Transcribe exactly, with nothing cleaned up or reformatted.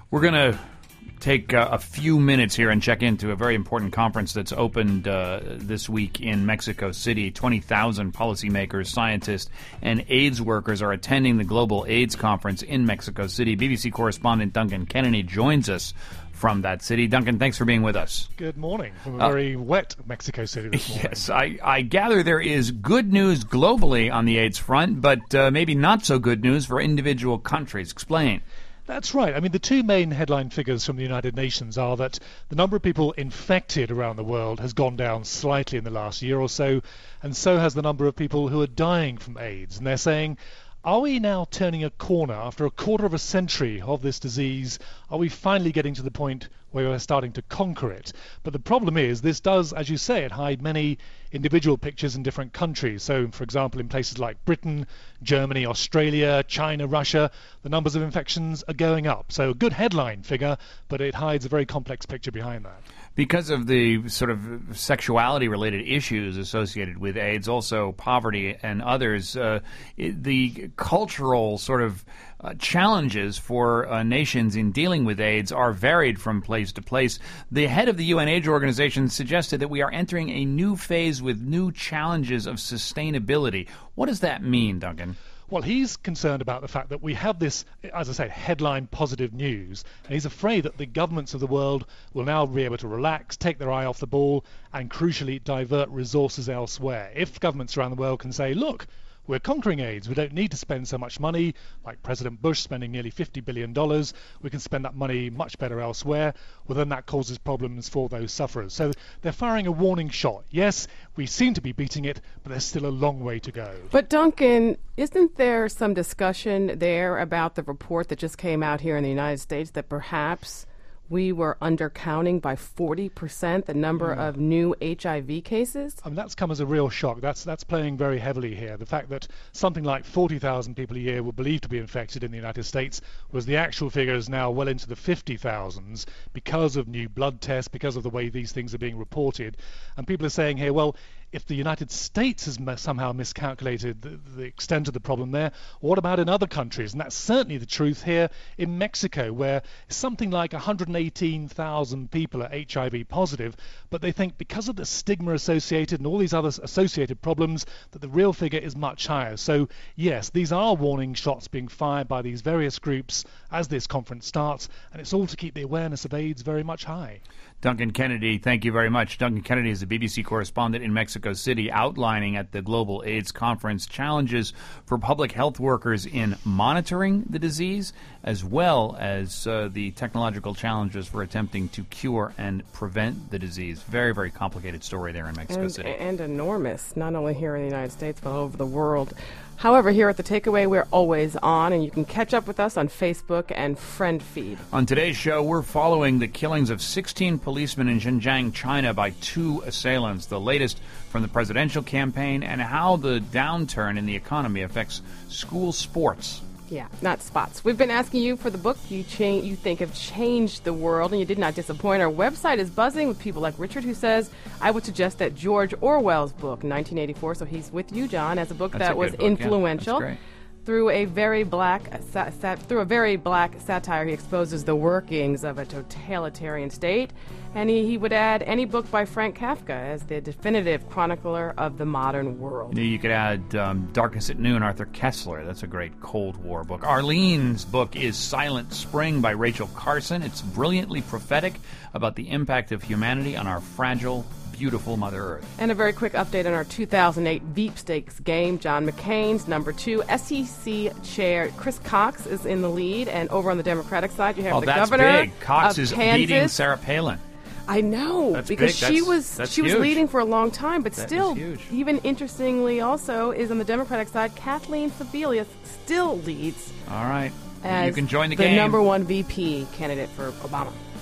We're going to take uh, a few minutes here and check into a very important conference that's opened uh, this week in Mexico City. twenty thousand policymakers, scientists, and AIDS workers are attending the Global AIDS Conference in Mexico City. B B C correspondent Duncan Kennedy joins us from that city. Duncan, thanks for being with us. Good morning from a uh, very wet Mexico City this morning. Yes, I, I gather there is good news globally on the AIDS front, but uh, maybe not so good news for individual countries. Explain. That's right. I mean, the two main headline figures from the United Nations are that the number of people infected around the world has gone down slightly in the last year or so, and so has the number of people who are dying from AIDS. And they're saying, are we now turning a corner after a quarter of a century of this disease? Are we finally getting to the point where we're starting to conquer it? But the problem is, this does, as you say, it hide many individual pictures in different countries. So, for example, in places like Britain, Germany, Australia, China, Russia, the numbers of infections are going up. So a good headline figure, but it hides a very complex picture behind that. Because of the sort of sexuality-related issues associated with AIDS, also poverty and others, uh, the cultural sort of uh, challenges for uh, nations in dealing with AIDS are varied from place to place. The head of the U N AIDS organization suggested that we are entering a new phase with new challenges of sustainability. What does that mean, Duncan? Well, he's concerned about the fact that we have this, as I say, headline positive news, and he's afraid that the governments of the world will now be able to relax, take their eye off the ball, and crucially divert resources elsewhere. If governments around the world can say, look, we're conquering AIDS, we don't need to spend so much money, like President Bush spending nearly fifty billion dollars, we can spend that money much better elsewhere, well then that causes problems for those sufferers. So they're firing a warning shot. Yes, we seem to be beating it, but there's still a long way to go. But Duncan, isn't there some discussion there about the report that just came out here in the United States that perhaps we were undercounting by forty percent the number yeah. of new H I V cases? I mean, that's come as a real shock. That's that's playing very heavily here. The fact that something like forty thousand people a year were believed to be infected in the United States, was the actual figure is now well into the fifty thousands because of new blood tests, because of the way these things are being reported. And people are saying here, well, if the United States has m- somehow miscalculated the, the extent of the problem there, what about in other countries? And that's certainly the truth here in Mexico, where something like one hundred eighteen thousand people are H I V positive, but they think because of the stigma associated and all these other associated problems that the real figure is much higher. So yes, these are warning shots being fired by these various groups as this conference starts, and it's all to keep the awareness of AIDS very much high. Duncan Kennedy, thank you very much. Duncan Kennedy is a B B C correspondent in Mexico City, outlining at the Global AIDS Conference challenges for public health workers in monitoring the disease, as well as uh, the technological challenges for attempting to cure and prevent the disease. Very, very complicated story there in Mexico and, City. And enormous, not only here in the United States, but all over the world. However, here at The Takeaway, we're always on, and you can catch up with us on Facebook and Friend Feed. On today's show, we're following the killings of sixteen policemen in Xinjiang, China, by two assailants, the latest from the presidential campaign, and how the downturn in the economy affects school sports. Yeah, not spots. We've been asking you for the book you cha- you think have changed the world, and you did not disappoint. Our website is buzzing with people like Richard, who says, I would suggest that George Orwell's book, nineteen eighty-four, so he's with you, John, as a book That's that a was book, yeah. influential. That's great. Through a very black sat- sat- through a very black satire, he exposes the workings of a totalitarian state, and he, he would add any book by Frank Kafka as the definitive chronicler of the modern world. You could add um, Darkness at Noon, Arthur Kessler. That's a great Cold War book. Arlene's book is Silent Spring by Rachel Carson. It's brilliantly prophetic about the impact of humanity on our fragile, beautiful Mother Earth. And a very quick update on our two thousand eight Veep Stakes game. John McCain's number two. S E C Chair Chris Cox is in the lead, and over on the Democratic side, you have oh, the that's governor big. Cox of is Kansas. beating Sarah Palin. I know, that's because big. she that's, was that's she huge. was leading for a long time, but that still, huge. even interestingly, also is on the Democratic side, Kathleen Sebelius still leads. All right, as you can join the, the game. number one V P candidate for Obama.